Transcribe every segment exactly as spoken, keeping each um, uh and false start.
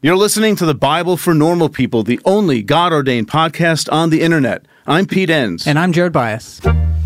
You're listening to the Bible for Normal People, the only God-ordained podcast on the internet. I'm Pete Enns. And I'm Jared Bias.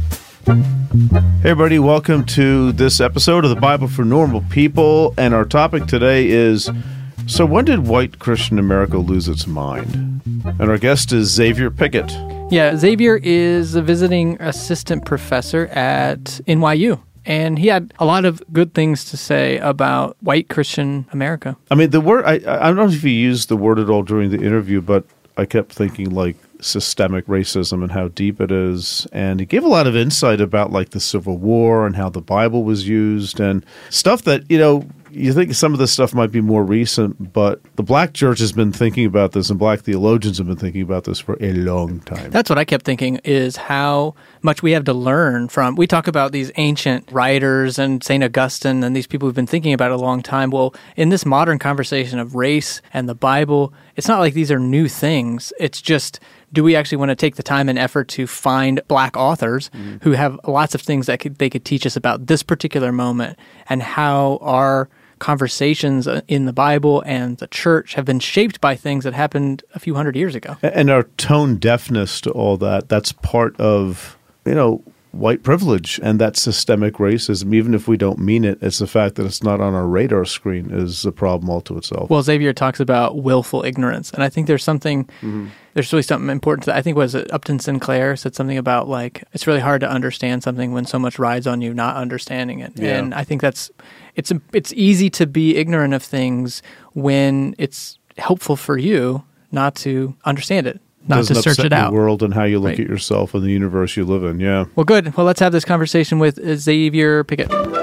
Hey everybody, welcome to this episode of the Bible for Normal People, and our topic today is, so when did white Christian America lose its mind? And our guest is Xavier Pickett. Yeah, Xavier is a visiting assistant professor at N Y U. And he had a lot of good things to say about white Christian America. I mean, the word, I, I don't know if he used the word at all during the interview, but I kept thinking like systemic racism and how deep it is. And he gave a lot of insight about like the Civil War and how the Bible was used and stuff that, you know, you think some of this stuff might be more recent, but the black church has been thinking about this and black theologians have been thinking about this for a long time. That's what I kept thinking, is how much we have to learn from. We talk about these ancient writers and Saint Augustine and these people who've been thinking about it a long time. Well, in this modern conversation of race and the Bible, it's not like these are new things. It's just, do we actually want to take the time and effort to find black authors mm-hmm. who have lots of things that could, they could teach us about this particular moment and how our conversations in the Bible and the church have been shaped by things that happened a few hundred years ago. And our tone deafness to all that, that's part of, you know, white privilege and that systemic racism. Even if we don't mean it, it's the fact that it's not on our radar screen is a problem all to itself. Well, Xavier talks about willful ignorance, and I think there's something, mm-hmm. there's really something important to that. I think was it Upton Sinclair said something about like, it's really hard to understand something when so much rides on you not understanding it. Yeah. And I think that's, it's it's easy to be ignorant of things when it's helpful for you not to understand it. Not to search it out. The world and how you look right. at yourself and the universe you live in, yeah. Well, good. Well, let's have this conversation with Xavier Pickett.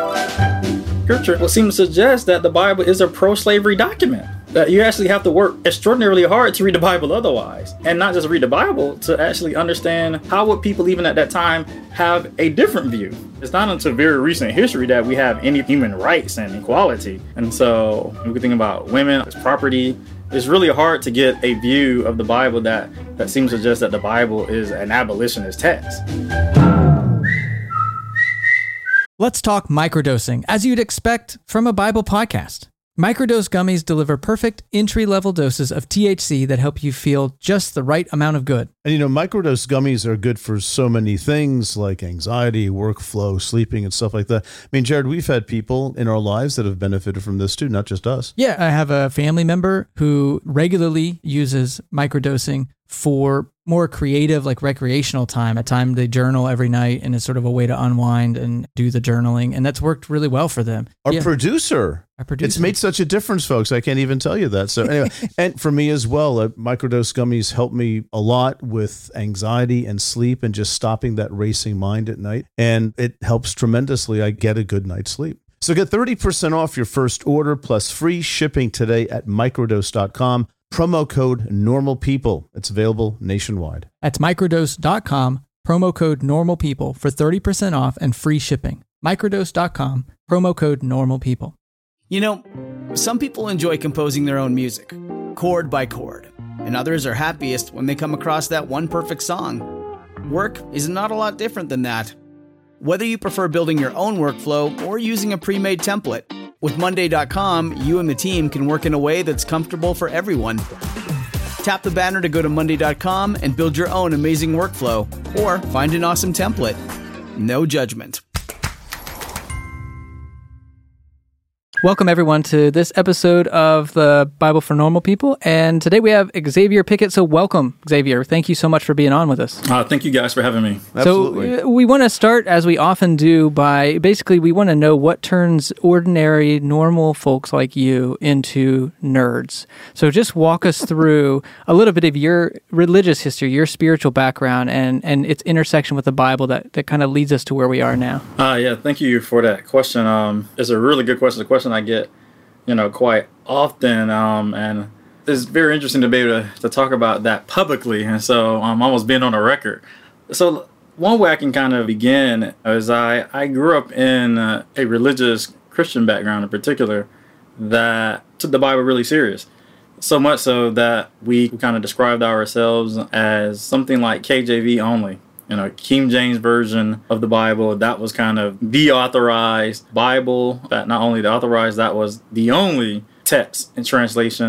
Scripture will seem to suggest that the Bible is a pro-slavery document, that you actually have to work extraordinarily hard to read the Bible otherwise, and not just read the Bible, to actually understand how would people even at that time have a different view. It's not until very recent history that we have any human rights and equality. And so we can think about women as property. It's really hard to get a view of the Bible that, that seems to suggest that the Bible is an abolitionist text. Let's talk microdosing, as you'd expect from a Bible podcast. Microdose gummies deliver perfect entry-level doses of T H C that help you feel just the right amount of good. And you know, microdose gummies are good for so many things like anxiety, workflow, sleeping, and stuff like that. I mean, Jared, we've had people in our lives that have benefited from this too, not just us. Yeah, I have a family member who regularly uses microdosing for more creative, like recreational time, a time they journal every night, and it's sort of a way to unwind and do the journaling, and that's worked really well for them. Our yeah. producer, Our producer, it's made such a difference, folks. I can't even tell you that. So anyway, and for me as well, uh, microdose gummies help me a lot with anxiety and sleep and just stopping that racing mind at night, and it helps tremendously. I get a good night's sleep. So get thirty percent off your first order plus free shipping today at microdose dot com. Promo code NORMALPEOPLE. It's available nationwide. That's microdose dot com, promo code NORMALPEOPLE for thirty percent off and free shipping. microdose dot com, promo code NORMALPEOPLE. You know, some people enjoy composing their own music, chord by chord, and others are happiest when they come across that one perfect song. Work is not a lot different than that. Whether you prefer building your own workflow or using a pre-made template, with Monday dot com, you and the team can work in a way that's comfortable for everyone. Tap the banner to go to Monday dot com and build your own amazing workflow, or find an awesome template. No judgment. Welcome, everyone, to this episode of the Bible for Normal People. And today we have Xavier Pickett. So welcome, Xavier. Thank you so much for being on with us. Uh, thank you guys for having me. Absolutely. So we want to start, as we often do, by basically we want to know what turns ordinary, normal folks like you into nerds. So just walk us through a little bit of your religious history, your spiritual background, and, and its intersection with the Bible that, that kind of leads us to where we are now. Uh, yeah, thank you for that question. Um, it's a really good question. The question I get, you know, quite often, um, and it's very interesting to be able to, to talk about that publicly, and so I'm um, almost being on a record. So one way I can kind of begin is I, I grew up in uh, a religious Christian background in particular that took the Bible really serious. So much so that we kind of described ourselves as something like K J V only. You know, King James Version of the Bible, that was kind of the authorized Bible. That not only the authorized, that was the only text and translation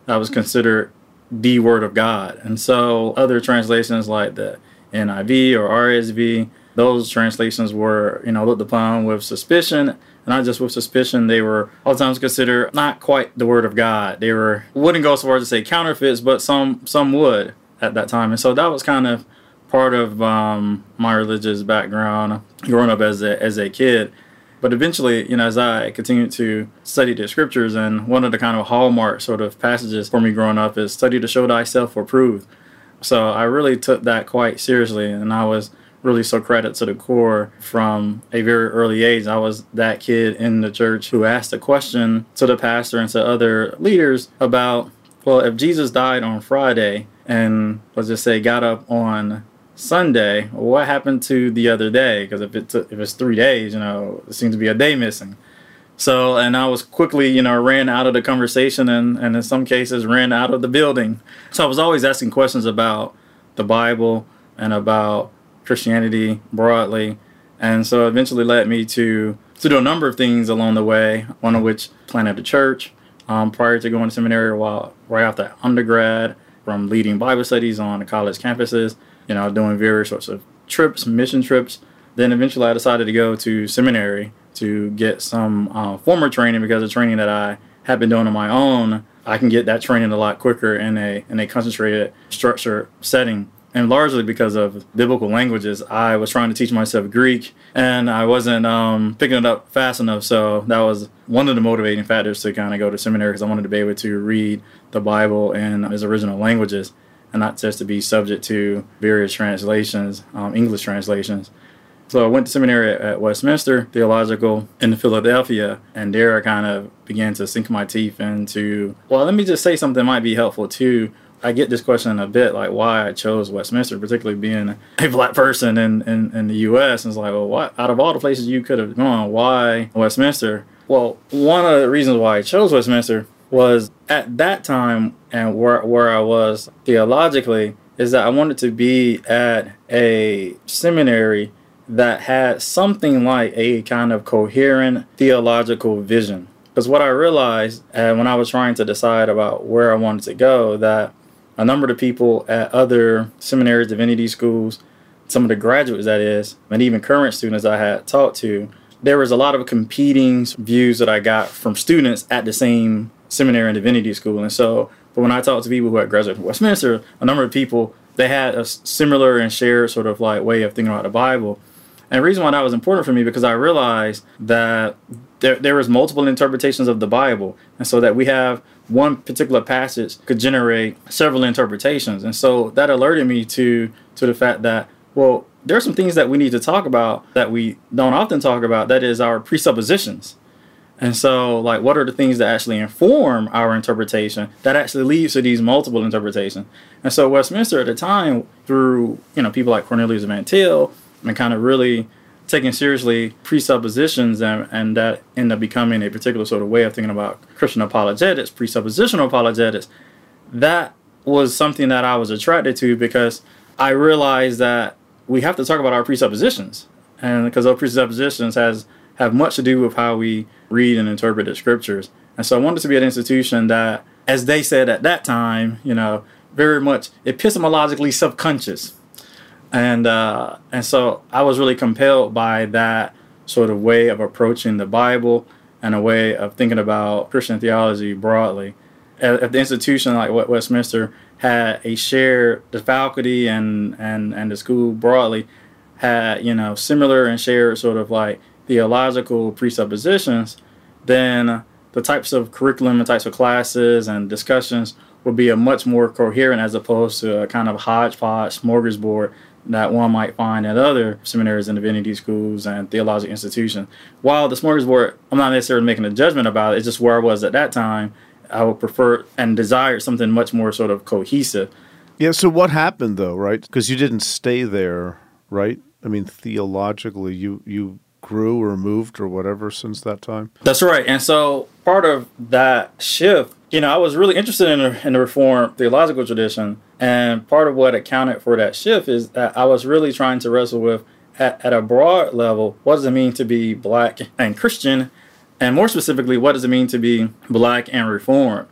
that was considered the Word of God. And so other translations like the N I V or R S V, those translations were, you know, looked upon with suspicion. And not just with suspicion, they were oftentimes considered not quite the Word of God. They were, wouldn't go so far as to say counterfeits, but some some would at that time. And so that was kind of part of um, my religious background growing up as a, as a kid. But eventually, you know, as I continued to study the scriptures, and one of the kind of hallmark sort of passages for me growing up is study to show thyself approved. So I really took that quite seriously, and I was really Socratic to the core from a very early age. I was that kid in the church who asked a question to the pastor and to other leaders about, well, if Jesus died on Friday and, let's just say, got up on Sunday, what happened to the other day? Because if it took, if it's three days, you know, it seems to be a day missing. So, and I was quickly, you know, ran out of the conversation and, and in some cases ran out of the building. So I was always asking questions about the Bible and about Christianity broadly. And so it eventually led me to, to do a number of things along the way, one of which planted a church um, prior to going to seminary while right after undergrad, from leading Bible studies on the college campuses, you know, doing various sorts of trips, mission trips. Then eventually I decided to go to seminary to get some uh, former training, because the training that I had been doing on my own, I can get that training a lot quicker in a in a concentrated, structured setting. And largely because of biblical languages, I was trying to teach myself Greek, and I wasn't um, picking it up fast enough. So that was one of the motivating factors to kind of go to seminary, because I wanted to be able to read the Bible in its original languages, and not just to be subject to various translations, um, English translations. So I went to seminary at Westminster Theological in Philadelphia, and there I kind of began to sink my teeth into, well, let me just say something that might be helpful too. I get this question a bit, like why I chose Westminster, particularly being a black person in, in, in the U S. And it's like, well, what, out of all the places you could have gone, why Westminster? Well, one of the reasons why I chose Westminster was at that time, and where where I was theologically, is that I wanted to be at a seminary that had something like a kind of coherent theological vision. Because what I realized uh, when I was trying to decide about where I wanted to go, that a number of the people at other seminaries, divinity schools, some of the graduates, that is, and even current students I had talked to, there was a lot of competing views that I got from students at the same seminary and divinity school. And so, but when I talked to people who had graduated from Westminster, a number of people, they had a similar and shared sort of like way of thinking about the Bible. And the reason why that was important for me, because I realized that there there was multiple interpretations of the Bible, and so that we have one particular passage could generate several interpretations. And so that alerted me to to the fact that, well, there are some things that we need to talk about that we don't often talk about, that is our presuppositions. And so, like, what are the things that actually inform our interpretation that actually leads to these multiple interpretations? And so Westminster at the time, through, you know, people like Cornelius Van Til, and kind of really taking seriously presuppositions, and, and that ended up becoming a particular sort of way of thinking about Christian apologetics, presuppositional apologetics. That was something that I was attracted to, because I realized that we have to talk about our presuppositions, and because those presuppositions has have much to do with how we read and interpret the scriptures. And so I wanted to be an institution that, as they said at that time, you know, very much epistemologically subconscious. And uh, and so I was really compelled by that sort of way of approaching the Bible and a way of thinking about Christian theology broadly. At, at the institution like Westminster had a shared, the faculty and, and, and the school broadly had, you know, similar and shared sort of like theological presuppositions, then the types of curriculum and types of classes and discussions would be a much more coherent, as opposed to a kind of hodgepodge smorgasbord that one might find at other seminaries and divinity schools and theological institutions. While the smorgasbord, I'm not necessarily making a judgment about it, it's just where I was at that time. I would prefer and desire something much more sort of cohesive. Yeah, so what happened though, right? Because you didn't stay there, right? I mean, theologically, you, you grew or moved or whatever since that time? That's right. And so part of that shift, you know, I was really interested in the, in the Reformed theological tradition. And part of what accounted for that shift is that I was really trying to wrestle with, at, at a broad level, what does it mean to be black and Christian? And more specifically, what does it mean to be black and Reformed?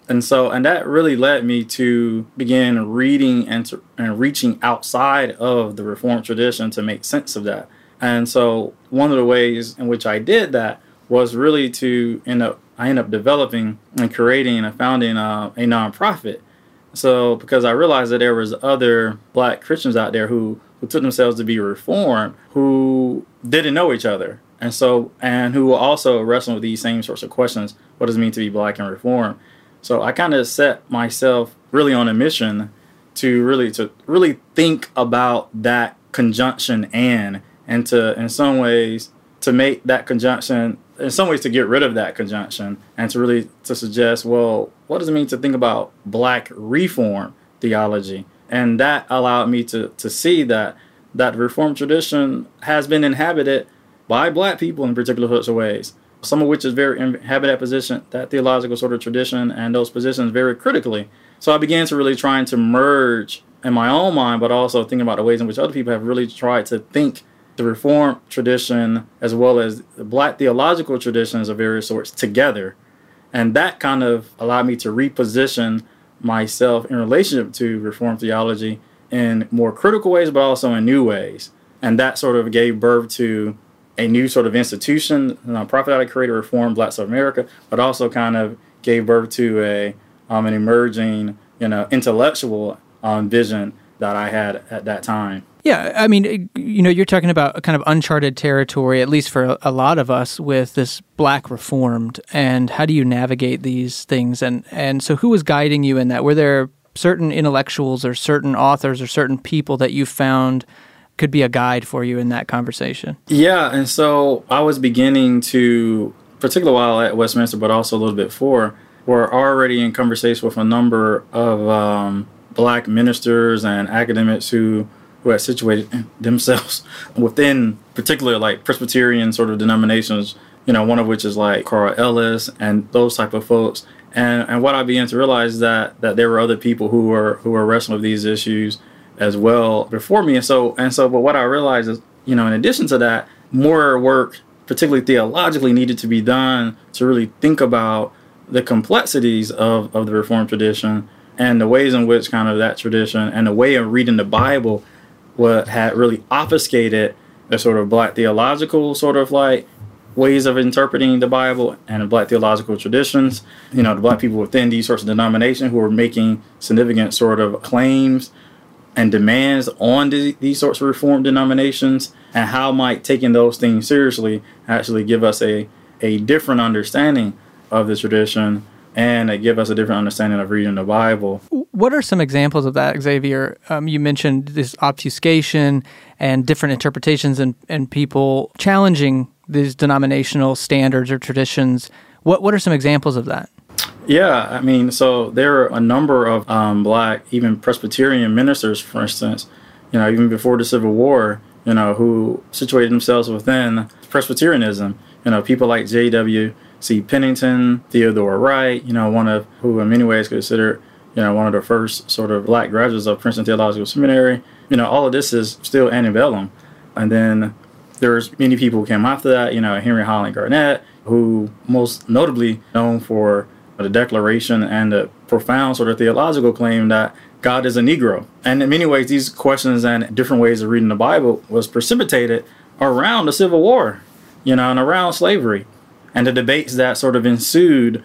And so, and that really led me to begin reading and, to, and reaching outside of the Reformed tradition to make sense of that. And so one of the ways in which I did that was really to end up, I ended up developing and creating and founding a, a nonprofit. So because I realized that there was other Black Christians out there who, who took themselves to be Reformed, who didn't know each other. And so, and who also wrestle with these same sorts of questions. What does it mean to be Black and Reformed? So I kind of set myself really on a mission to really, to really think about that conjunction and, and to, in some ways, to make that conjunction, in some ways to get rid of that conjunction and to really to suggest, well, what does it mean to think about Black Reform theology? And that allowed me to, to see that that Reformed tradition has been inhabited by Black people in particular sorts of ways, some of which is very inhabit that position, that theological sort of tradition and those positions very critically. So I began to really trying to merge in my own mind, but also thinking about the ways in which other people have really tried to think the Reformed tradition as well as the Black theological traditions of various sorts together. And that kind of allowed me to reposition myself in relationship to Reformed theology in more critical ways, but also in new ways. And that sort of gave birth to a new sort of institution, a nonprofit that I created, Reformed Black South America, but also kind of gave birth to a um, an emerging, you know, intellectual um, vision that I had at that time. Yeah, I mean, you know, you're talking about a kind of uncharted territory, at least for a lot of us, with this Black Reformed, and how do you navigate these things? And, and so who was guiding you in that? Were there certain intellectuals or certain authors or certain people that you found could be a guide for you in that conversation? Yeah, and so I was beginning to, particularly while at Westminster, but also a little bit before, were already in conversation with a number of um, Black ministers and academics who who had situated themselves within particular like Presbyterian sort of denominations, you know, one of which is like Carl Ellis and those type of folks. And and what I began to realize is that that there were other people who were who were wrestling with these issues as well before me. And so and so but what I realized is, you know, in addition to that, more work, particularly theologically, needed to be done to really think about the complexities of, of the Reformed tradition and the ways in which kind of that tradition and the way of reading the Bible what had really obfuscated the sort of Black theological sort of like ways of interpreting the Bible and the Black theological traditions. You know, the Black people within these sorts of denominations who were making significant sort of claims and demands on the, these sorts of Reformed denominations, and how might taking those things seriously actually give us a, a different understanding of the tradition and it give us a different understanding of reading the Bible. What are some examples of that, Xavier? Um, you mentioned this obfuscation and different interpretations and, and people challenging these denominational standards or traditions. What what are some examples of that? Yeah, I mean, so there are a number of um, Black, even Presbyterian ministers, for instance, you know, even before the Civil War, you know, who situated themselves within Presbyterianism. You know, people like J W C Pennington, Theodore Wright, you know, one of who in many ways considered, you know, one of the first sort of Black graduates of Princeton Theological Seminary. You know, all of this is still antebellum. And then there's many people who came after that, you know, Henry Highland Garnett, who most notably known for the declaration and the profound sort of theological claim that God is a Negro. And in many ways, these questions and different ways of reading the Bible was precipitated around the Civil War, you know, and around slavery. And the debates that sort of ensued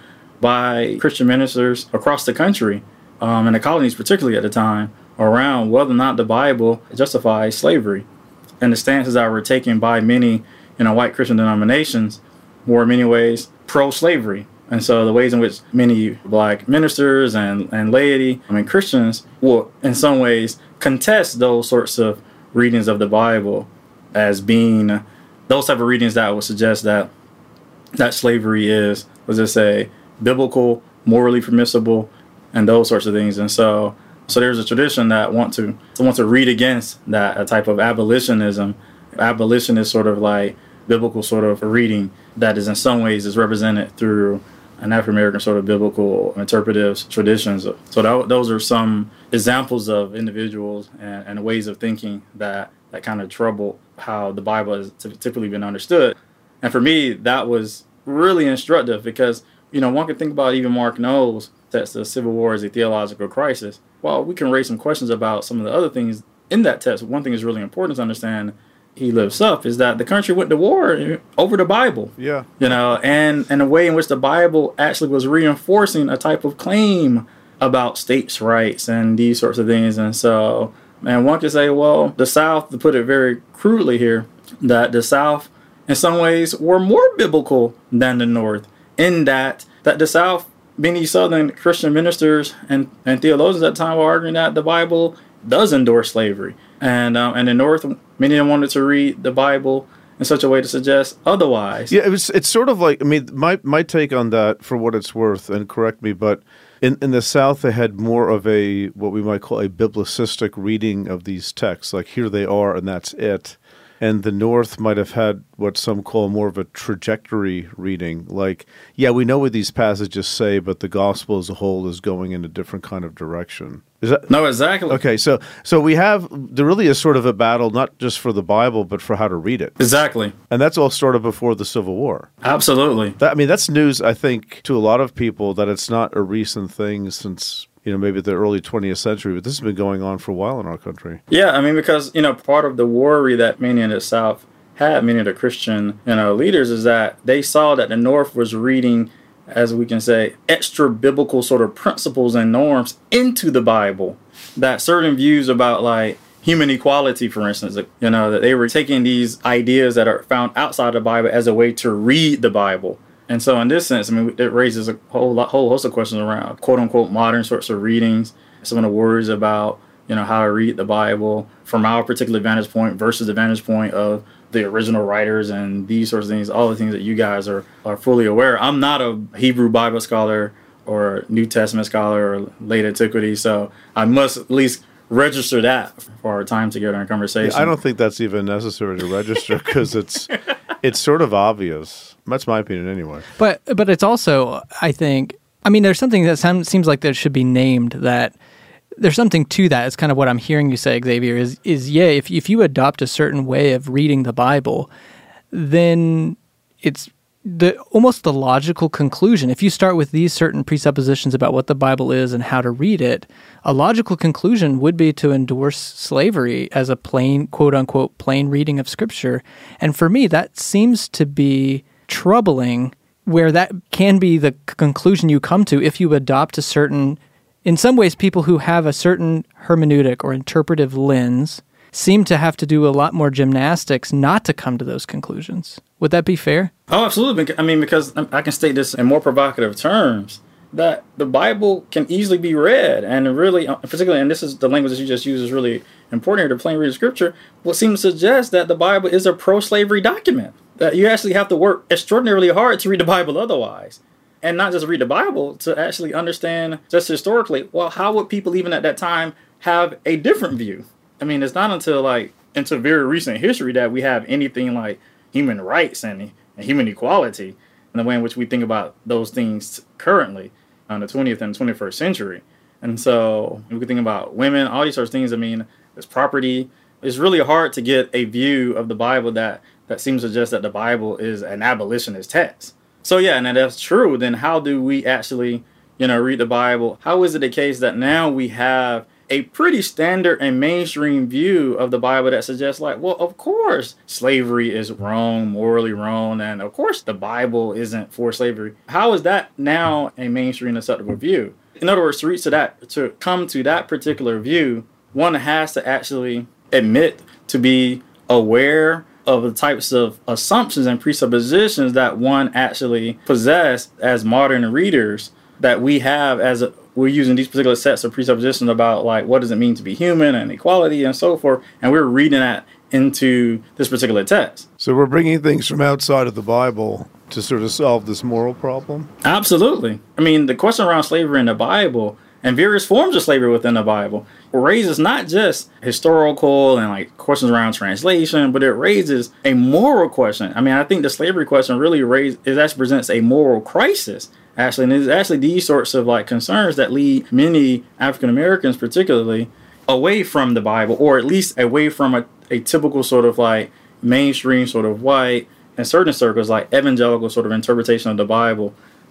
by Christian ministers across the country, um, and the colonies particularly at the time, around whether or not the Bible justifies slavery. And the stances that were taken by many, you know, white Christian denominations were in many ways pro-slavery. And so the ways in which many Black ministers and, and laity, I mean Christians, will in some ways contest those sorts of readings of the Bible as being those type of readings that would suggest that that slavery is, let's just say, biblical, morally permissible, and those sorts of things. And so so there's a tradition that want to want to read against that, a type of abolitionism. Abolition is sort of like biblical sort of reading that is in some ways is represented through an African-American sort of biblical interpretive traditions. So that, those are some examples of individuals and, and ways of thinking that, that kind of trouble how the Bible has typically been understood. And for me, that was really instructive because, you know, one can think about even Mark Knowles text, the Civil War is a theological crisis. Well, we can raise some questions about some of the other things in that text. One thing is really important to understand, he lifts up, is that the country went to war over the Bible. Yeah. You know, and, and the way in which the Bible actually was reinforcing a type of claim about states' rights and these sorts of things. And so, and one could say, well, the South, to put it very crudely here, that the South in some ways were more biblical than the North, in that that the South, many Southern Christian ministers and, and theologians at the time were arguing that the Bible does endorse slavery. And um, and the North, many of them wanted to read the Bible in such a way to suggest otherwise. Yeah, it was, it's sort of like, I mean, my, my take on that, for what it's worth, and correct me, but in, in the South, they had more of a, what we might call a biblicistic reading of these texts, like here they are and that's it. And the North might have had what some call more of a trajectory reading. Like, yeah, we know what these passages say, but the gospel as a whole is going in a different kind of direction. Is that No, exactly. okay? So, so we have there really is sort of a battle, not just for the Bible, but for how to read it. Exactly. And that's all started before the Civil War. Absolutely. That, I mean, that's news, I think, to a lot of people, that it's not a recent thing since, you know, maybe the early twentieth century, but this has been going on for a while in our country. Yeah, I mean, because, you know, part of the worry that many in the South had, many of the Christian, you know, leaders, is that they saw that the North was reading, as we can say, extra biblical sort of principles and norms into the Bible. That certain views about, like, human equality, for instance, you know, that they were taking these ideas that are found outside the Bible as a way to read the Bible. And so in this sense, I mean, it raises a whole lot, whole host of questions around quote-unquote modern sorts of readings, some of the worries about, you know, how to read the Bible from our particular vantage point versus the vantage point of the original writers and these sorts of things, all the things that you guys are, are fully aware. I'm not a Hebrew Bible scholar or New Testament scholar or late antiquity, so I must at least register that for our time together in conversation. Yeah, I don't think that's even necessary to register because it's it's sort of obvious. That's my opinion anyway. But but it's also, I think, I mean, there's something that sounds, seems like there should be named, that there's something to that. It's kind of what I'm hearing you say, Xavier, is, is yeah, if, if you adopt a certain way of reading the Bible, then it's the almost the logical conclusion. If you start with these certain presuppositions about what the Bible is and how to read it, a logical conclusion would be to endorse slavery as a plain, quote-unquote, plain reading of Scripture. And for me, that seems to be troubling, where that can be the conclusion you come to if you adopt a certain, in some ways, people who have a certain hermeneutic or interpretive lens seem to have to do a lot more gymnastics not to come to those conclusions. Would that be fair? Oh, absolutely. I mean, because I can state this in more provocative terms, that the Bible can easily be read, and really, particularly, and this is the language that you just used is really important here, to plain read of Scripture, what seems to suggest that the Bible is a pro-slavery document, that you actually have to work extraordinarily hard to read the Bible otherwise. And not just read the Bible, to actually understand, just historically, well, how would people even at that time have a different view? I mean, it's not until, like, into very recent history that we have anything like human rights and, and human equality, and the way in which we think about those things currently in the twentieth and twenty-first century. And so we can think about women, all these sorts of things. I mean, there's property. It's really hard to get a view of the Bible that, that seems to suggest that the Bible is an abolitionist text. So, yeah, and if that's true, then how do we actually, you know, read the Bible? How is it the case that now we have a pretty standard and mainstream view of the Bible that suggests, like, well, of course, slavery is wrong, morally wrong, and of course the Bible isn't for slavery. How is that now a mainstream acceptable view? In other words, to reach to that, to come to that particular view, one has to actually admit to be aware of the types of assumptions and presuppositions that one actually possess as modern readers, that we have as a, we're using these particular sets of presuppositions about, like, what does it mean to be human and equality and so forth, and we're reading that into this particular text. So we're bringing things from outside of the Bible to sort of solve this moral problem? Absolutely. I mean, the question around slavery in the Bible and various forms of slavery within the Bible raises not just historical and, like, questions around translation, but it raises a moral question. I mean, I think the slavery question really raises, it actually presents a moral crisis. Actually, and it's actually these sorts of, like, concerns that lead many African Americans, particularly, away from the Bible, or at least away from a, a typical sort of, like, mainstream sort of white, in certain circles, like evangelical sort of interpretation of the Bible,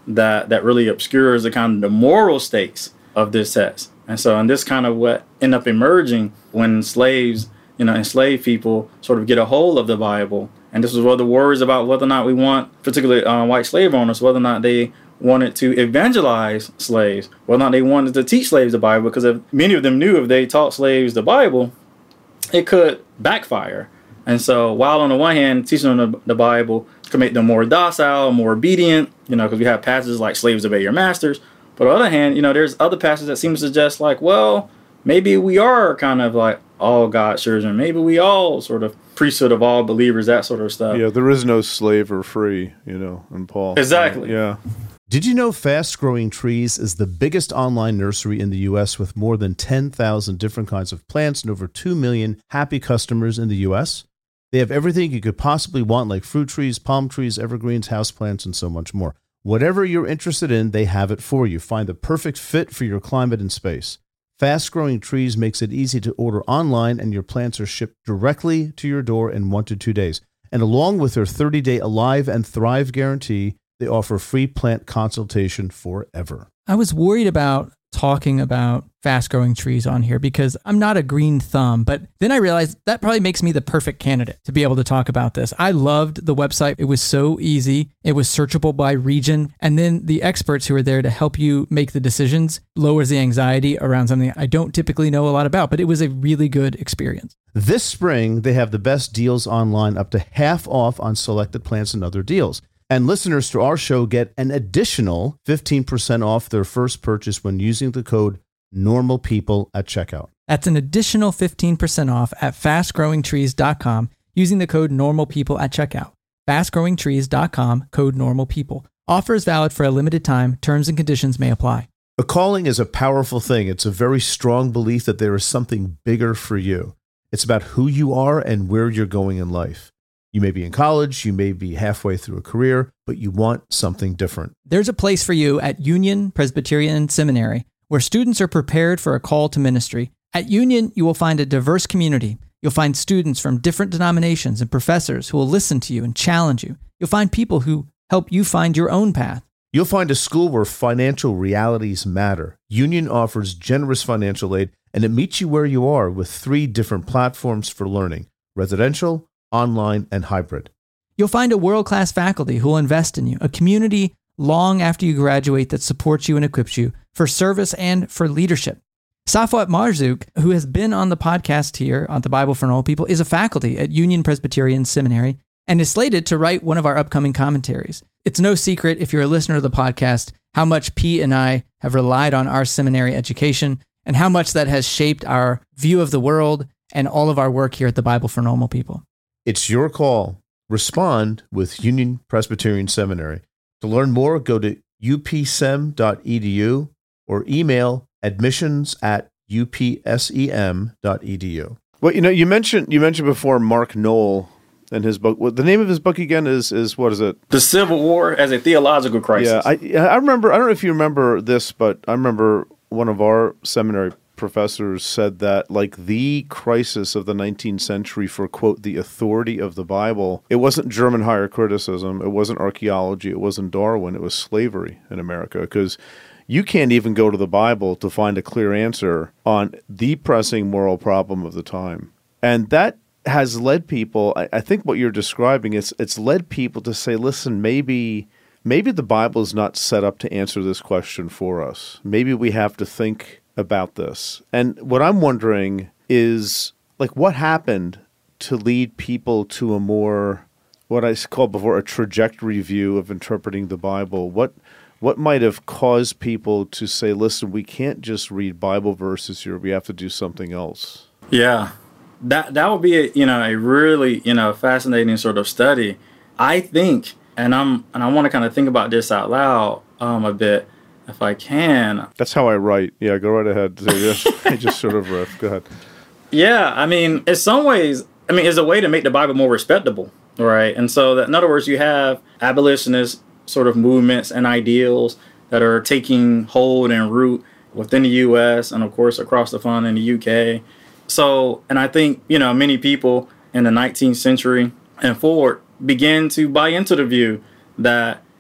that that really obscures the kind of the moral stakes of this text. And so, and this kind of what end up emerging when slaves, you know, enslaved people sort of get a hold of the Bible. And this was where the worries about whether or not we want, particularly uh, white slave owners, whether or not they wanted to evangelize slaves, whether or not they wanted to teach slaves the Bible, because if, many of them knew if they taught slaves the Bible, it could backfire. And so while on the one hand, teaching them the, the Bible could make them more docile, more obedient, you know, because we have passages like slaves obey your masters. But on the other hand, you know, there's other passages that seem to suggest like, well, maybe we are kind of like all God's children. Maybe we all sort of priesthood of all believers, that sort of stuff. Yeah, there is no slave or free, you know, in Paul. Exactly. Yeah. Did you know Fast Growing Trees is the biggest online nursery in the U S with more than ten thousand different kinds of plants and over two million happy customers in the U S? They have everything you could possibly want, like fruit trees, palm trees, evergreens, houseplants, and so much more. Whatever you're interested in, they have it for you. Find the perfect fit for your climate and space. Fast Growing Trees makes it easy to order online, and your plants are shipped directly to your door in one to two days. And along with their thirty-day Alive and Thrive guarantee, they offer free plant consultation forever. I was worried about talking about fast-growing trees on here because I'm not a green thumb, but then I realized that probably makes me the perfect candidate to be able to talk about this. I loved the website. It was so easy. It was searchable by region. And then the experts who are there to help you make the decisions lowers the anxiety around something I don't typically know a lot about, but it was a really good experience. This spring, they have the best deals online, up to half off on selected plants and other deals. And listeners to our show get an additional fifteen percent off their first purchase when using the code NORMALPEOPLE at checkout. That's an additional fifteen percent off at fast growing trees dot com using the code NORMALPEOPLE at checkout. fast growing trees dot com, code NORMALPEOPLE. Offer is valid for a limited time. Terms and conditions may apply. A calling is a powerful thing. It's a very strong belief that there is something bigger for you. It's about who you are and where you're going in life. You may be in college, you may be halfway through a career, but you want something different. There's a place for you at Union Presbyterian Seminary, where students are prepared for a call to ministry. At Union, you will find a diverse community. You'll find students from different denominations and professors who will listen to you and challenge you. You'll find people who help you find your own path. You'll find a school where financial realities matter. Union offers generous financial aid, and it meets you where you are with three different platforms for learning: residential, online, and hybrid. You'll find a world-class faculty who will invest in you, a community long after you graduate that supports you and equips you for service and for leadership. Safwat Marzouk, who has been on the podcast here on the Bible for Normal People, is a faculty at Union Presbyterian Seminary and is slated to write one of our upcoming commentaries. It's no secret, if you're a listener to the podcast, how much P and I have relied on our seminary education and how much that has shaped our view of the world and all of our work here at the Bible for Normal People. It's your call. Respond with Union Presbyterian Seminary. To learn more, go to u p sem dot e d u or email admissions at u p sem dot e d u. Well, you know, you mentioned you mentioned before Mark Noll and his book. Well, the name of his book again is is what is it? The Civil War as a Theological Crisis. Yeah, I I remember. I don't know if you remember this, but I remember one of our seminary professors said that, like, the crisis of the nineteenth century for, quote, the authority of the Bible, it wasn't German higher criticism, it wasn't archaeology, it wasn't Darwin, it was slavery in America, because you can't even go to the Bible to find a clear answer on the pressing moral problem of the time. And that has led people, I, I think what you're describing, is it's led people to say, listen, maybe maybe the Bible is not set up to answer this question for us. Maybe we have to think about this. And what I'm wondering is, like, what happened to lead people to a more, what I called before, a trajectory view of interpreting the Bible? What what might have caused people to say, listen, we can't just read Bible verses here, we have to do something else? Yeah, that that would be a, you know, a really, you know, fascinating sort of study. I think, and I'm and I want to kind of think about this out loud um, a bit, if I can. That's how I write. Yeah, go right ahead. So, yeah, I just sort of riff. Go ahead. Yeah, I mean, in some ways, I mean, it's a way to make the Bible more respectable, right? And so, that, in other words, you have abolitionist sort of movements and ideals that are taking hold and root within the U S and, of course, across the pond in the U K. So, and I think, you know, many people in the nineteenth century and forward began to buy into the view that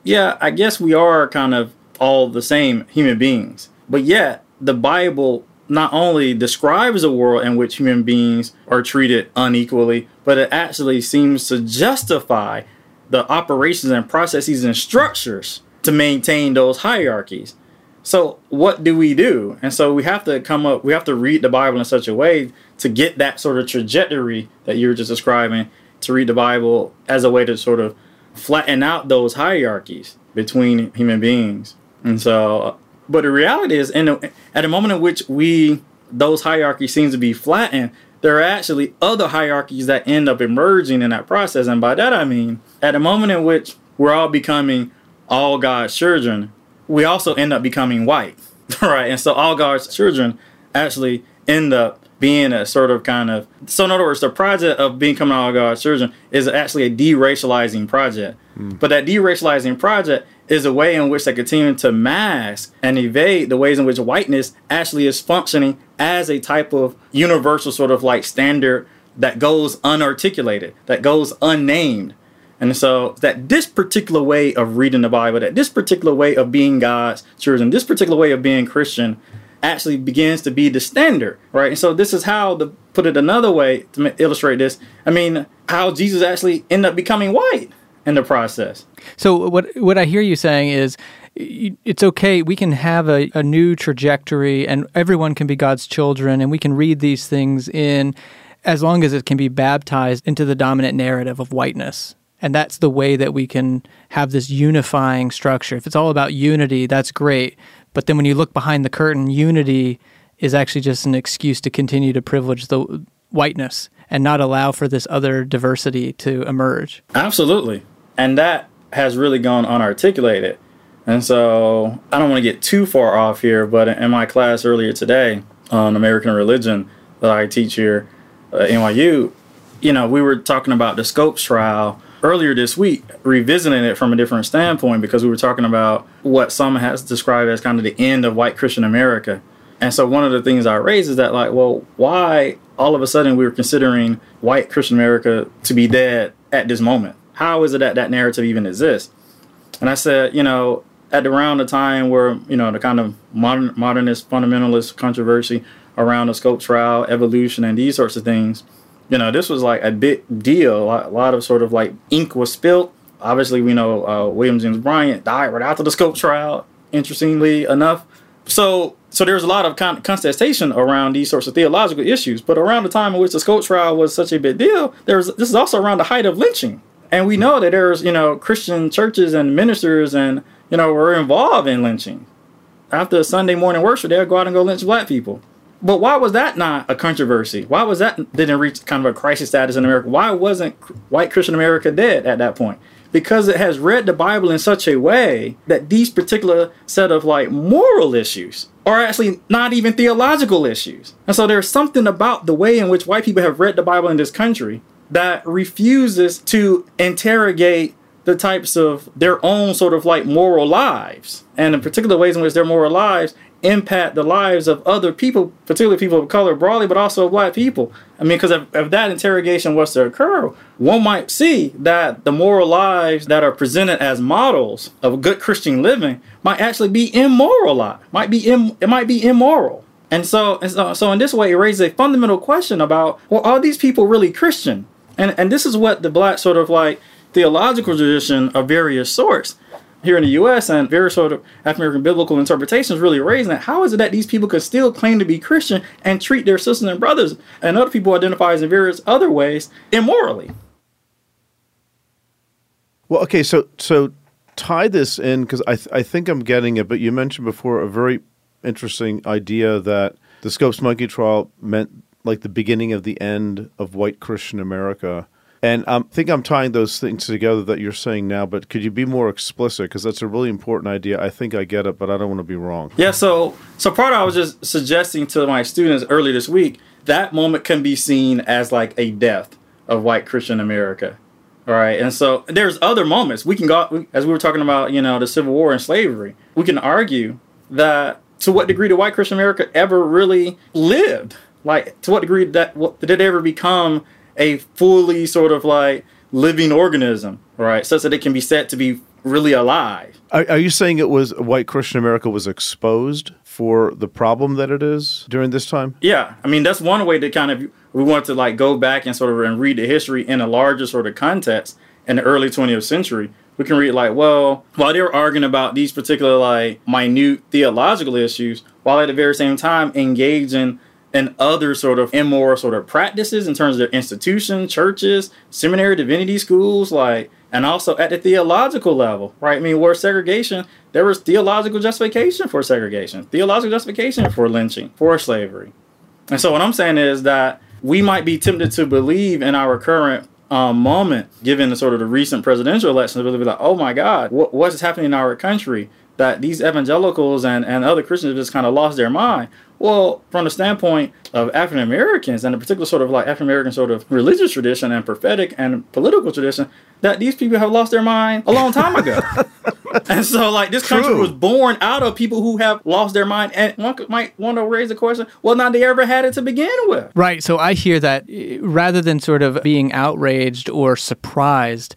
yeah, I guess we are kind of all the same human beings. But yet, the Bible not only describes a world in which human beings are treated unequally, but it actually seems to justify the operations and processes and structures to maintain those hierarchies. So what do we do? And so we have to come up, we have to read the Bible in such a way to get that sort of trajectory that you were just describing, to read the Bible as a way to sort of flatten out those hierarchies between human beings. And so, but the reality is, in a, at a moment in which we, those hierarchies seem to be flattened, there are actually other hierarchies that end up emerging in that process. And by that I mean, at a moment in which we're all becoming all God's children, we also end up becoming white, right? And so all God's children actually end up being a sort of kind of, so in other words, the project of becoming all God's children is actually a deracializing project. Mm. But that deracializing project is a way in which they continue to mask and evade the ways in which whiteness actually is functioning as a type of universal sort of like standard that goes unarticulated, that goes unnamed. And so that this particular way of reading the Bible, that this particular way of being God's children, this particular way of being Christian actually begins to be the standard, right? And so this is how, to put it another way to illustrate this, I mean, how Jesus actually ended up becoming white in the process. So what what I hear you saying is it's okay, we can have a, a new trajectory and everyone can be God's children and we can read these things in as long as it can be baptized into the dominant narrative of whiteness. And that's the way that we can have this unifying structure. If it's all about unity, that's great. But then when you look behind the curtain, unity is actually just an excuse to continue to privilege the whiteness and not allow for this other diversity to emerge. Absolutely. And that has really gone unarticulated. And so I don't want to get too far off here, but in my class earlier today on American religion that I teach here at N Y U, you know, we were talking about the Scopes trial earlier this week, revisiting it from a different standpoint, because we were talking about what some has described as kind of the end of white Christian America. And so one of the things I raised is that, like, well, why all of a sudden we were considering white Christian America to be dead at this moment? How is it that that narrative even exists? And I said, you know, at around the time where, you know, the kind of modern, modernist fundamentalist controversy around the Scopes trial, evolution, and these sorts of things, you know, this was like a big deal. A lot of sort of like ink was spilled. Obviously, we know uh, William James Bryant died right after the Scopes trial, interestingly enough. So so there was a lot of con- contestation around these sorts of theological issues. But around the time in which the Scopes trial was such a big deal, there was, this is also around the height of lynching. And we know that there's, you know, Christian churches and ministers and, you know, were involved in lynching. After Sunday morning worship, they'd go out and go lynch black people. But why was that not a controversy? Why was that didn't reach kind of a crisis status in America? Why wasn't white Christian America dead at that point? Because it has read the Bible in such a way that these particular set of like moral issues are actually not even theological issues. And so there's something about the way in which white people have read the Bible in this country that refuses to interrogate the types of their own sort of like moral lives, and in particular ways in which their moral lives impact the lives of other people, particularly people of color broadly, but also black people. I mean, because if, if that interrogation was to occur, one might see that the moral lives that are presented as models of good Christian living might actually be immoral, might be Im, it might be immoral. And so, and so, so in this way, it raises a fundamental question about, well, are these people really Christian? And and this is what the black sort of like theological tradition of various sorts here in the U S and various sort of African American biblical interpretations really raising that. How is it that these people could still claim to be Christian and treat their sisters and brothers and other people identified as in various other ways immorally? Well, okay, so so tie this in, because I th- I think I'm getting it, but you mentioned before a very interesting idea that the Scopes Monkey trial meant like the beginning of the end of white Christian America. And I think I'm tying those things together that you're saying now, but could you be more explicit? Because that's a really important idea. I think I get it, but I don't want to be wrong. Yeah, so so part of I was just suggesting to my students earlier this week, that moment can be seen as like a death of white Christian America. All right, and so there's other moments. We can go, as we were talking about, you know, the Civil War and slavery, we can argue that to what degree did white Christian America ever really lived? Like, to what degree that what, did it ever become a fully sort of like living organism, right? Such that it can be said to be really alive. Are, are you saying it was white Christian America was exposed for the problem that it is during this time? Yeah. I mean, that's one way to kind of, we want to like go back and sort of and read the history in a larger sort of context in the early twentieth century. We can read like, well, while they were arguing about these particular like minute theological issues, while at the very same time engaging in other sort of immoral sort of practices in terms of their institutions, churches, seminary, divinity schools, like, and also at the theological level, right? I mean, where segregation, there was theological justification for segregation, theological justification for lynching, for slavery. And so what I'm saying is that we might be tempted to believe in our current um, moment, given the sort of the recent presidential elections, really be like, oh my God, what, what is happening in our country? That these evangelicals and, and other Christians have just kind of lost their mind. Well, from the standpoint of African Americans and a particular sort of like African American sort of religious tradition and prophetic and political tradition, that these people have lost their mind a long time ago. And so like this country True. was born out of people who have lost their mind. And one could, might want to raise the question, well, now they ever had it to begin with. Right. So I hear that eh, rather than sort of being outraged or surprised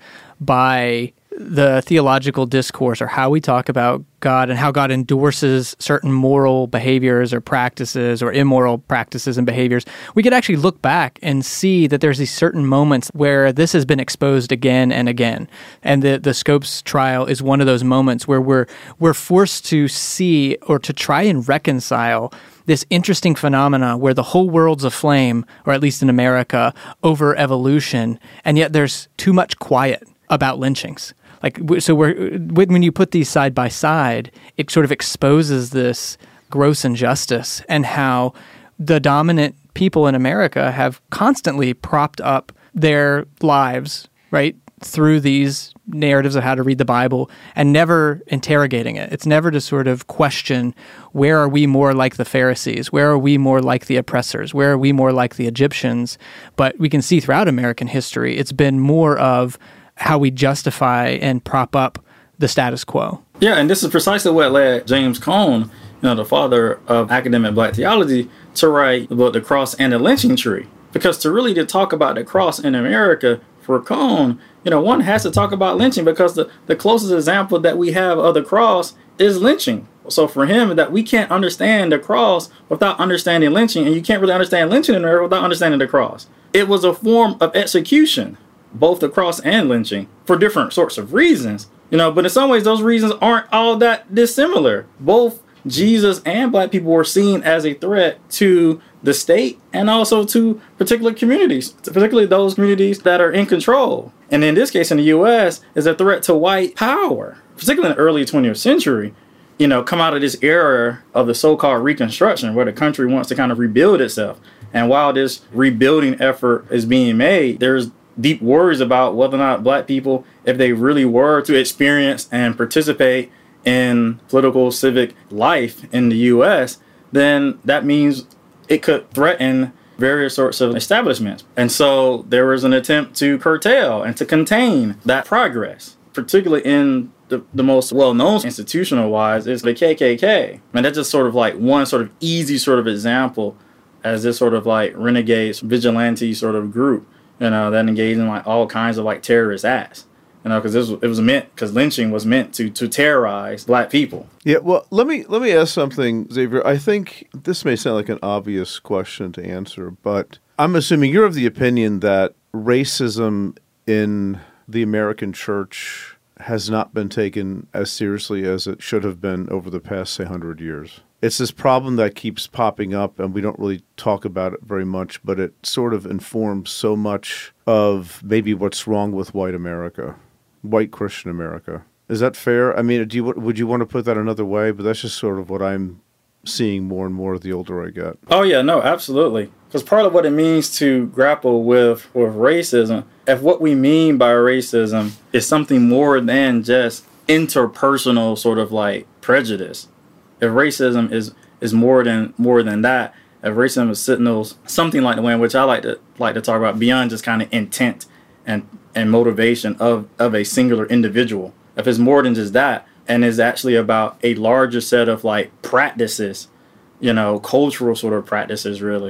by the theological discourse or how we talk about God and how God endorses certain moral behaviors or practices or immoral practices and behaviors, we could actually look back and see that there's these certain moments where this has been exposed again and again. And the, the Scopes trial is one of those moments where we're we're forced to see or to try and reconcile this interesting phenomena where the whole world's aflame, or at least in America, over evolution, and yet there's too much quiet about lynchings. Like, so we're, when you put these side by side, it sort of exposes this gross injustice and how the dominant people in America have constantly propped up their lives, right, through these narratives of how to read the Bible and never interrogating it. It's never to sort of question, where are we more like the Pharisees? Where are we more like the oppressors? Where are we more like the Egyptians? But we can see throughout American history, it's been more of how we justify and prop up the status quo. Yeah, and this is precisely what led James Cone, you know, the father of academic black theology, to write the book The Cross and the Lynching Tree. Because to really to talk about the cross in America for Cone, you know, one has to talk about lynching because the, the closest example that we have of the cross is lynching. So for him, that we can't understand the cross without understanding lynching, and you can't really understand lynching in America without understanding the cross. It was a form of execution, both the cross and lynching, for different sorts of reasons, you know, but in some ways those reasons aren't all that dissimilar. Both Jesus and black people were seen as a threat to the state and also to particular communities, particularly those communities that are in control. And in this case, in the U S, is a threat to white power, particularly in the early twentieth century, you know, come out of this era of the so-called Reconstruction, where the country wants to kind of rebuild itself. And while this rebuilding effort is being made, there's deep worries about whether or not black people, if they really were to experience and participate in political civic life in the U S, then that means it could threaten various sorts of establishments. And so there was an attempt to curtail and to contain that progress, particularly in the, the most well-known institutional-wise is the K K K. And that's just sort of like one sort of easy sort of example as this sort of like renegade vigilante sort of group, you know, that engaged in like all kinds of like terrorist acts, you know, because it was meant, because lynching was meant to to terrorize black people. Yeah, well, let me let me ask something, Xavier. I think this may sound like an obvious question to answer, but I'm assuming you're of the opinion that racism in the American church has not been taken as seriously as it should have been over the past, say, hundred years. It's this problem that keeps popping up, and we don't really talk about it very much, but it sort of informs so much of maybe what's wrong with white America, white Christian America. Is that fair? I mean, do you, would you want to put that another way? But that's just sort of what I'm seeing more and more the older I get. Oh, yeah, no, absolutely. Because part of what it means to grapple with, with racism, if what we mean by racism is something more than just interpersonal sort of like prejudice, if racism is is more than more than that, if racism signals something like the way in which I like to like to talk about beyond just kind of intent and and motivation of of a singular individual, if it's more than just that and is actually about a larger set of like practices, you know, cultural sort of practices really,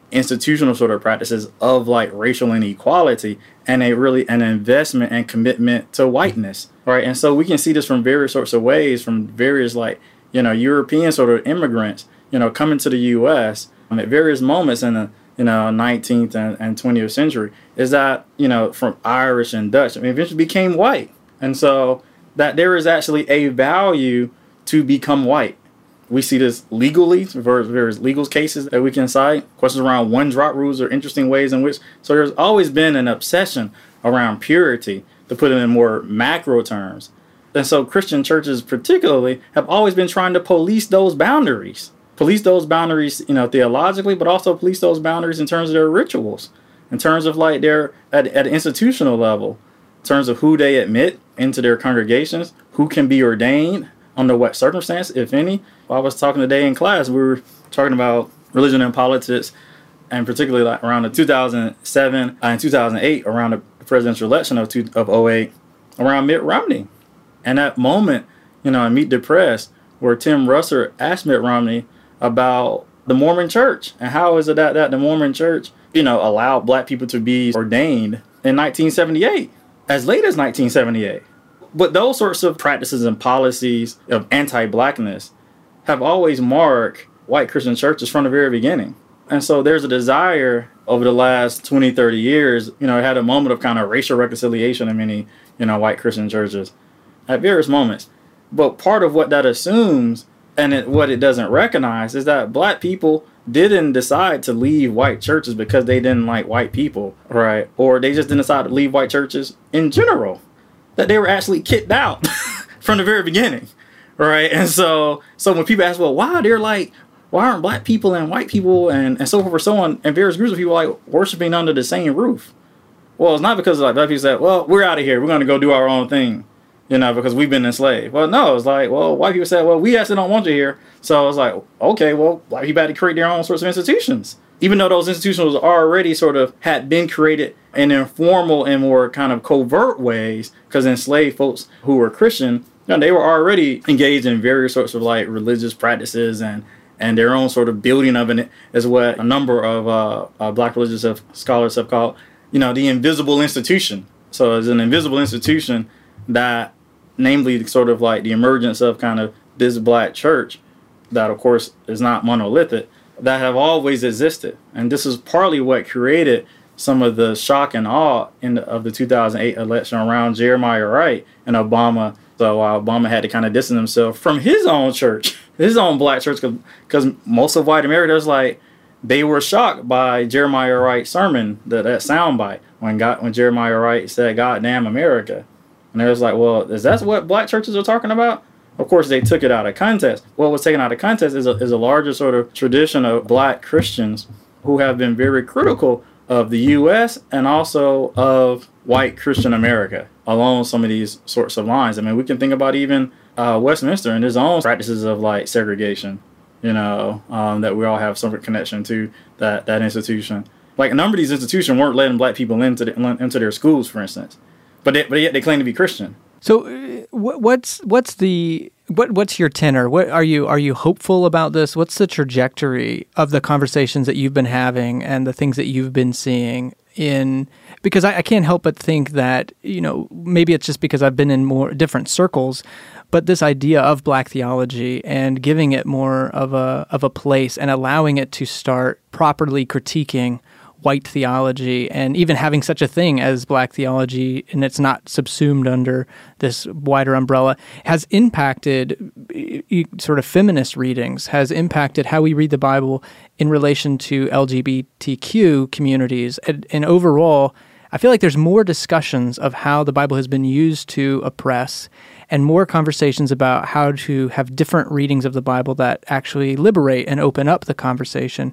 institutional sort of practices of like racial inequality and a really an investment and commitment to whiteness, right? And so we can see this from various sorts of ways, from various like, you know, European sort of immigrants, you know, coming to the U S um, at various moments in the, you know, nineteenth and, and twentieth century, is that, you know, from Irish and Dutch, I mean, eventually became white. And so that there is actually a value to become white. We see this legally, various legal cases that we can cite. Questions around one drop rules are interesting ways in which, so there's always been an obsession around purity, to put it in more macro terms. And so Christian churches particularly have always been trying to police those boundaries. Police those boundaries, you know, theologically, but also police those boundaries in terms of their rituals, in terms of like their, at, at an institutional level, in terms of who they admit into their congregations, who can be ordained, under what circumstance, if any. While I was talking today in class, we were talking about religion and politics, and particularly like around the two thousand seven and two thousand eight, around the presidential election of, two, of oh eight, around Mitt Romney. And that moment, you know, in Meet the Press, where Tim Russert asked Mitt Romney about the Mormon church, and how is it that, that the Mormon church, you know, allowed black people to be ordained in nineteen seventy-eight, as late as nineteen seventy-eight. But those sorts of practices and policies of anti-blackness have always marked white Christian churches from the very beginning. And so there's a desire over the last twenty, thirty years, you know, it had a moment of kind of racial reconciliation in many, you know, white Christian churches at various moments. But part of what that assumes, and it, what it doesn't recognize, is that black people didn't decide to leave white churches because they didn't like white people, right? Or they just didn't decide to leave white churches in general. That they were actually kicked out from the very beginning, right? And so so when people ask, well, why they're like, why aren't black people and white people and, and so forth and so on, and various groups of people like worshiping under the same roof? Well, it's not because like black people said, well, we're out of here, we're going to go do our own thing, you know, because we've been enslaved. Well, no, it's like, well, white people said, well, we actually don't want you here. So it's like, okay, well, black people had to create their own sorts of institutions. Even though those institutions already sort of had been created in informal and more kind of covert ways, because enslaved folks who were Christian, you know, they were already engaged in various sorts of like religious practices and, and their own sort of building of it, is what a number of uh, uh, black religious have, scholars have called, you know, the invisible institution. So it's an invisible institution that, namely sort of like the emergence of kind of this black church that, of course, is not monolithic, that have always existed. And this is partly what created some of the shock and awe in the, of the two thousand eight election around Jeremiah Wright and Obama. So uh, Obama had to kind of distance himself from his own church, his own black church, because most of white America was like, they were shocked by Jeremiah Wright's sermon, that, that soundbite, when God, when Jeremiah Wright said, "God damn America." And they was like, well, is that what black churches are talking about? Of course, they took it out of context. What was taken out of context is a, is a larger sort of tradition of black Christians who have been very critical of the U S and also of white Christian America along some of these sorts of lines. I mean, we can think about even uh, Westminster and his own practices of like segregation, you know, um, that we all have some connection to that, that institution. Like a number of these institutions weren't letting black people into the, into their schools, for instance, but they, but yet they claim to be Christian. So, uh, what's what's the what what's your tenor? What are you are you hopeful about this? What's the trajectory of the conversations that you've been having and the things that you've been seeing in? Because I, I can't help but think that, you know, maybe it's just because I've been in more different circles, but this idea of black theology and giving it more of a of a place and allowing it to start properly critiquing white theology, and even having such a thing as black theology, and it's not subsumed under this wider umbrella, has impacted sort of feminist readings, has impacted how we read the Bible in relation to L G B T Q communities. And, and overall, I feel like there's more discussions of how the Bible has been used to oppress, and more conversations about how to have different readings of the Bible that actually liberate and open up the conversation.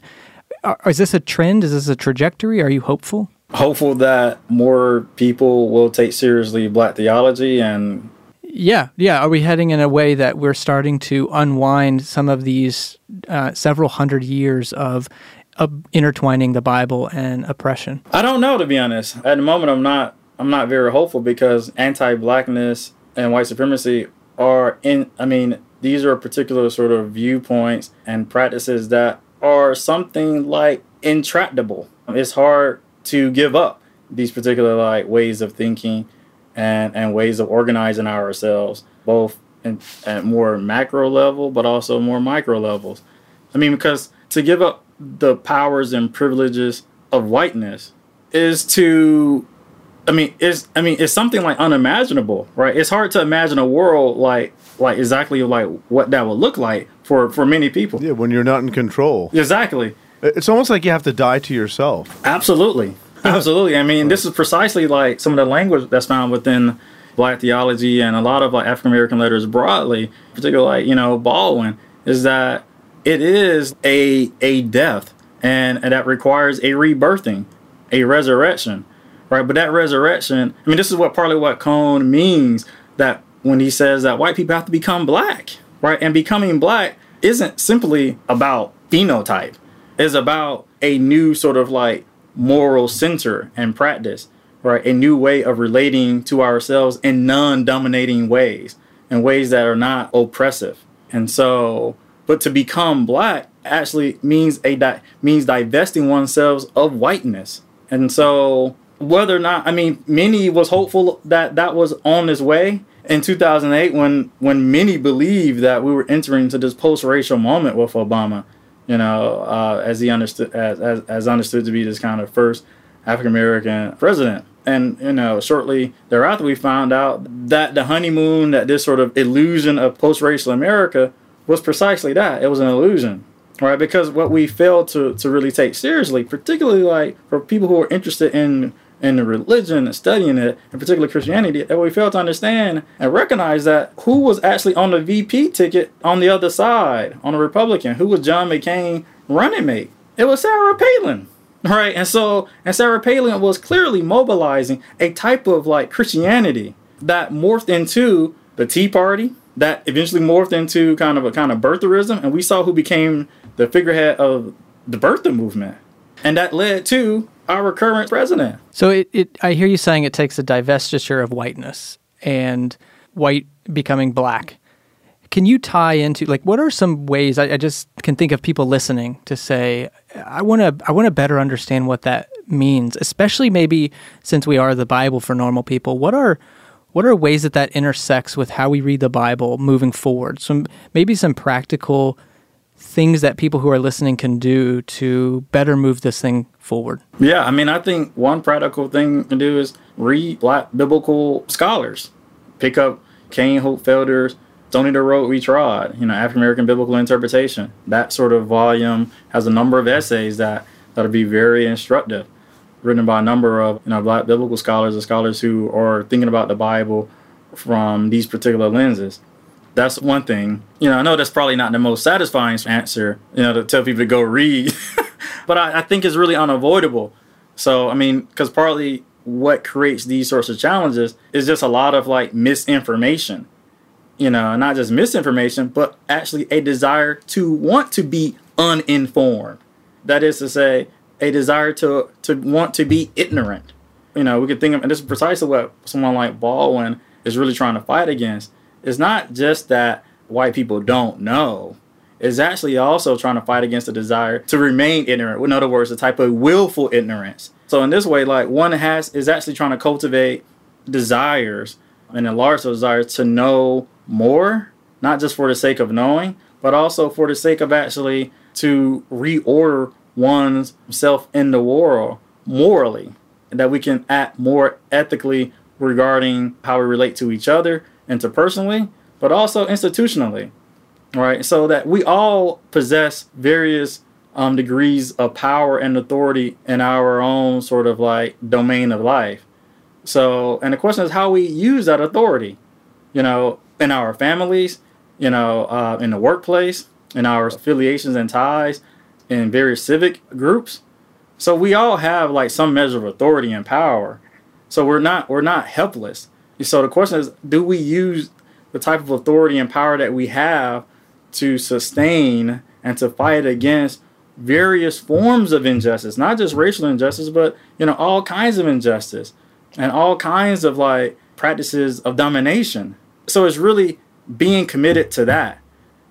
Is this a trend? Is this a trajectory? Are you hopeful? Hopeful that more people will take seriously black theology and... Yeah, yeah. Are we heading in a way that we're starting to unwind some of these uh, several hundred years of, of intertwining the Bible and oppression? I don't know, to be honest. At the moment, I'm not. I'm not very hopeful, because anti-blackness and white supremacy are in. I mean, these are particular sort of viewpoints and practices that are something like intractable. It's hard to give up these particular like ways of thinking and, and ways of organizing ourselves, both in, at more macro level, but also more micro levels. I mean, because to give up the powers and privileges of whiteness is to, I mean, it's, I mean, it's something like unimaginable, right? It's hard to imagine a world like, like exactly like what that would look like for, for many people. Yeah, when you're not in control. Exactly. It's almost like you have to die to yourself. Absolutely. Absolutely. I mean, this is precisely like some of the language that's found within Black theology and a lot of like African American letters broadly, particularly like, you know, Baldwin, is that it is a a death and, and that requires a rebirthing, a resurrection, right? But that resurrection, I mean, this is what partly what Cone means, that when he says that white people have to become black, right? And becoming black isn't simply about phenotype. It's about a new sort of like moral center and practice, right? A new way of relating to ourselves in non-dominating ways, in ways that are not oppressive. And so, but to become black actually means a di- means divesting oneself of whiteness. And so, whether or not, I mean, many was hopeful that that was on its way in two thousand eight when when many believed that we were entering into this post-racial moment with Obama. You know, uh, as he understood, as, as as understood to be this kind of first African American president, and you know, shortly thereafter, we found out that the honeymoon, that this sort of illusion of post-racial America, was precisely that. It was an illusion, right? Because what we failed to to really take seriously, particularly like for people who are interested in in the religion and studying it, in particular Christianity, that we failed to understand and recognize that who was actually on the V P ticket on the other side, on the Republican, who was John McCain running mate? It was Sarah Palin, right? And so, and Sarah Palin was clearly mobilizing a type of like Christianity that morphed into the Tea Party, that eventually morphed into kind of a kind of birtherism, and we saw who became the figurehead of the birther movement, and that led to our current president. So it, it, I hear you saying it takes a divestiture of whiteness and white becoming black. Can you tie into, like, what are some ways, I, I just can think of people listening to say, I want to I want to better understand what that means, especially maybe since we are the Bible for normal people. What are what are ways that that intersects with how we read the Bible moving forward? Some maybe some practical things that people who are listening can do to better move this thing forward. Yeah, I mean, I think one practical thing you can do is read Black biblical scholars. Pick up Kane Hopefelder's Stony the Road We Trod, you know, African American Biblical Interpretation. That sort of volume has a number of essays that that'll be very instructive, written by a number of, you know, Black biblical scholars and scholars who are thinking about the Bible from these particular lenses. That's one thing. You know, I know that's probably not the most satisfying answer, you know, to tell people to go read, but I, I think it's really unavoidable. So, I mean, because partly what creates these sorts of challenges is just a lot of like misinformation, you know, not just misinformation, but actually a desire to want to be uninformed. That is to say, a desire to, to want to be ignorant. You know, we could think of, and this is precisely what someone like Baldwin is really trying to fight against. It's not just that white people don't know. It's actually also trying to fight against the desire to remain ignorant. In other words, a type of willful ignorance. So in this way, like one has is actually trying to cultivate desires and enlarge those desires to know more, not just for the sake of knowing, but also for the sake of actually to reorder one's self in the world morally, and that we can act more ethically regarding how we relate to each other, interpersonally, but also institutionally, right? So that we all possess various um, degrees of power and authority in our own sort of like domain of life. So, and the question is how we use that authority, you know, in our families, you know, uh, in the workplace, in our affiliations and ties, in various civic groups. So we all have like some measure of authority and power. So we're not we're not helpless. So the question is, do we use the type of authority and power that we have to sustain and to fight against various forms of injustice, not just racial injustice, but, you know, all kinds of injustice and all kinds of like practices of domination. So it's really being committed to that,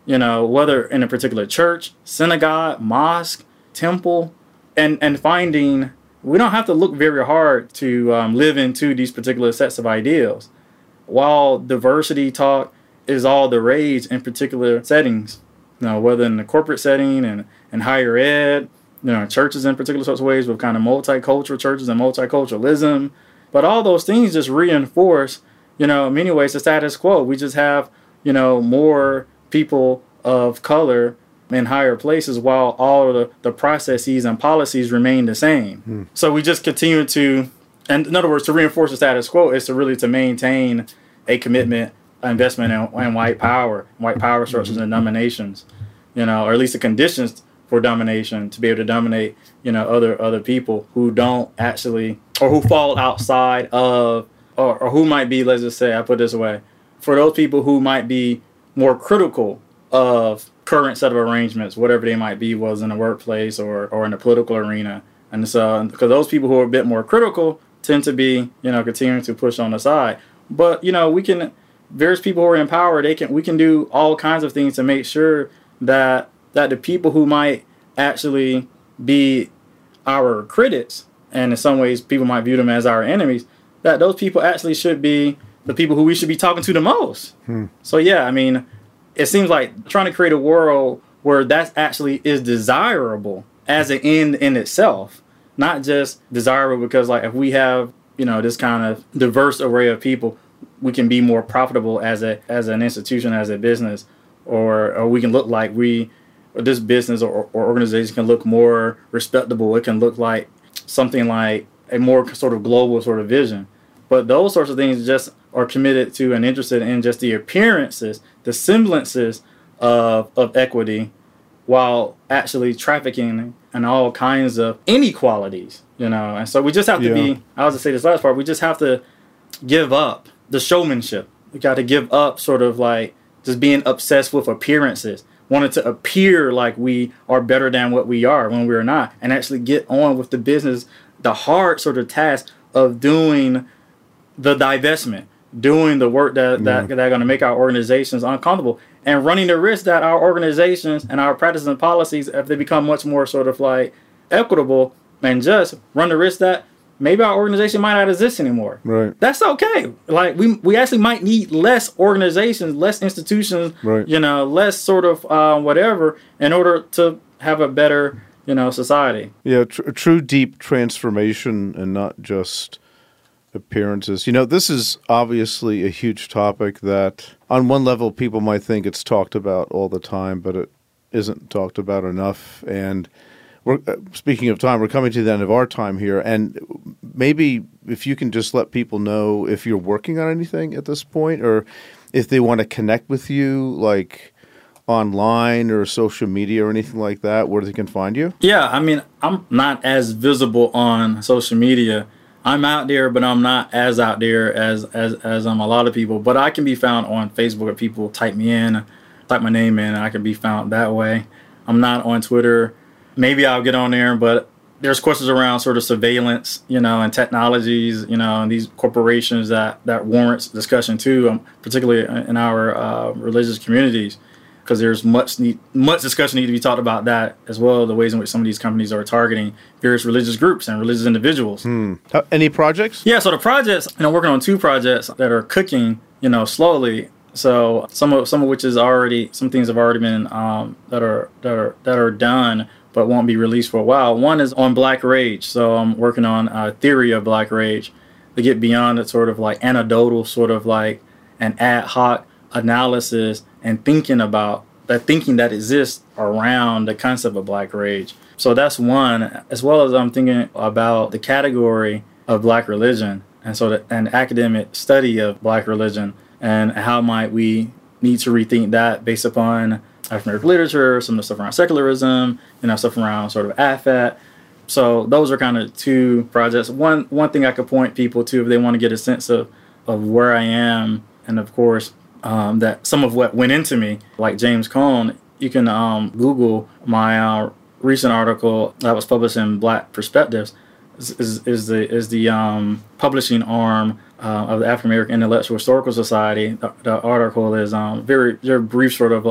you know, whether in a particular church, synagogue, mosque, temple, and, and finding we don't have to look very hard to um, live into these particular sets of ideals. While diversity talk is all the rage in particular settings, you know, whether in the corporate setting and, and higher ed, you know, churches in particular sorts of ways with kind of multicultural churches and multiculturalism. But all those things just reinforce, you know, in many ways the status quo. We just have, you know, more people of color in higher places while all of the, the processes and policies remain the same. Hmm. So we just continue to, and in other words, to reinforce the status quo is to really to maintain a commitment, investment in, in white power, white power structures mm-hmm. and dominations, you know, or at least the conditions for domination to be able to dominate, you know, other other people who don't actually, or who fall outside of, or, or who might be, let's just say, I put it this way, for those people who might be more critical of current set of arrangements, whatever they might be, was in the workplace or, or in the political arena. And so, because those people who are a bit more critical tend to be, you know, continuing to push on the side. But, you know, we can, various people who are in power, they can, we can do all kinds of things to make sure that, that the people who might actually be our critics, and in some ways people might view them as our enemies, that those people actually should be the people who we should be talking to the most. Hmm. So, yeah, I mean, it seems like trying to create a world where that actually is desirable as an end in itself, not just desirable because, like, if we have, you know, this kind of diverse array of people, we can be more profitable as a as an institution, as a business, or or we can look like we, or this business or, or organization can look more respectable. It can look like something like a more sort of global sort of vision. But those sorts of things just are committed to and interested in just the appearances, the semblances of of equity, while actually trafficking in all kinds of inequalities, you know. And so we just have to yeah. be, I was to say this last part, we just have to give up the showmanship. We got to give up sort of like just being obsessed with appearances, wanting to appear like we are better than what we are when we're not, and actually get on with the business, the hard sort of task of doing the divestment, doing the work that, that, yeah. that are going to make our organizations uncomfortable, and running the risk that our organizations and our practices and policies, if they become much more sort of like equitable and just, run the risk that maybe our organization might not exist anymore. Right. That's okay. Like we we actually might need less organizations, less institutions, right. you know, less sort of uh, whatever in order to have a better, you know, society. Yeah, tr- true deep transformation and not just appearances. You know, this is obviously a huge topic that on one level people might think it's talked about all the time, but it isn't talked about enough. And we're, uh, speaking of time, we're coming to the end of our time here. And maybe if you can just let people know if you're working on anything at this point, or if they want to connect with you, like online or social media or anything like that, where they can find you? Yeah, I mean, I'm not as visible on social media. I'm out there, but I'm not as out there as as as um, a lot of people. But I can be found on Facebook if people type me in, type my name in, and I can be found that way. I'm not on Twitter. Maybe I'll get on there, but there's questions around sort of surveillance, you know, and technologies, you know, and these corporations that, that warrants discussion too, um, particularly in our uh, religious communities, because there's much need, much discussion need to be talked about that as well, the ways in which some of these companies are targeting various religious groups and religious individuals. Hmm. Uh, any projects? Yeah, so the projects, you know, working on two projects that are cooking, you know, slowly. So some of some of which is already, some things have already been um, that are that are that are done, but won't be released for a while. One is on Black Rage. So I'm working on a theory of Black Rage to get beyond that sort of like anecdotal, sort of like an ad hoc analysis and thinking about the thinking that exists around the concept of Black Rage. So that's one, as well as I'm thinking about the category of Black religion, and so the, an academic study of Black religion, and how might we need to rethink that based upon African American literature, some of the stuff around secularism, you know, stuff around sort of A F A T. So those are kind of two projects. One one thing I could point people to if they want to get a sense of, of where I am, and of course, um, that some of what went into me, like James Cone, you can um, Google my uh, recent article that was published in Black Perspectives, is, is, is the, is the um, publishing arm uh, of the African American Intellectual Historical Society. The, the article is um, very, very brief sort of like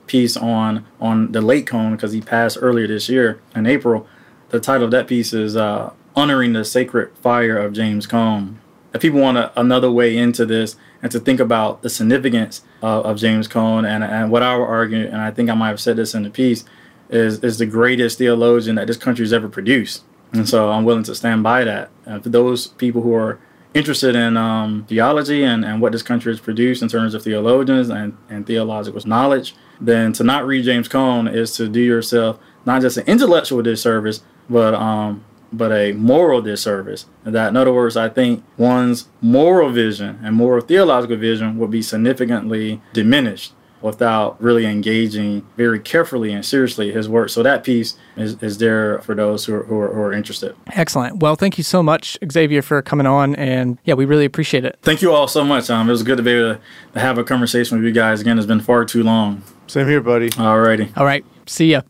piece on on the late Cone because he passed earlier this year in April. The title of that piece is uh, Honoring the Sacred Fire of James Cone. If people want a, another way into this and to think about the significance uh, of James Cone and, and what I would argue, and I think I might have said this in the piece, is, is the greatest theologian that this country has ever produced. And so I'm willing to stand by that. And for those people who are interested in um, theology and, and what this country has produced in terms of theologians and, and theological knowledge, then to not read James Cone is to do yourself not just an intellectual disservice, but um, but a moral disservice. And that, in other words, I think one's moral vision and moral theological vision will be significantly diminished without really engaging very carefully and seriously his work. So that piece is, is there for those who are, who, are, who are interested. Excellent. Well, thank you so much, Xavier, for coming on. And yeah, we really appreciate it. Thank you all so much. Um, it was good to be able to, to have a conversation with you guys. Again, it's been far too long. Same here, buddy. All righty. All right. See ya.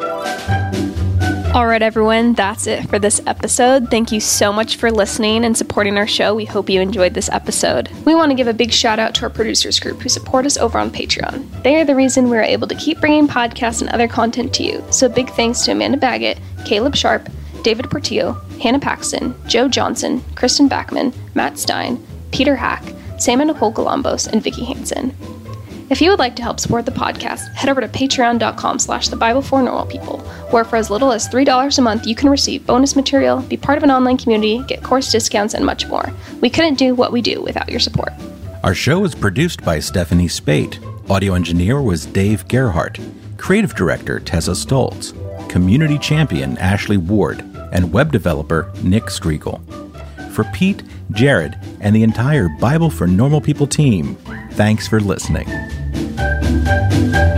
All right, everyone, that's it for this episode. Thank you so much for listening and supporting our show. We hope you enjoyed this episode. We want to give a big shout out to our producers group who support us over on Patreon. They are the reason we're able to keep bringing podcasts and other content to you. So big thanks to Amanda Baggett, Caleb Sharp, David Portillo, Hannah Paxton, Joe Johnson, Kristen Backman, Matt Stein, Peter Hack, Sam and Nicole Galambos, and Vicky Hansen. If you would like to help support the podcast, head over to patreon.com slash the Bible for Normal People, where for as little as three dollars a month, you can receive bonus material, be part of an online community, get course discounts, and much more. We couldn't do what we do without your support. Our show was produced by Stephanie Spate. Audio engineer was Dave Gerhardt. Creative director Tessa Stoltz. Community champion Ashley Ward. And web developer Nick Striegel. For Pete, Jared, and the entire Bible for Normal People team, thanks for listening.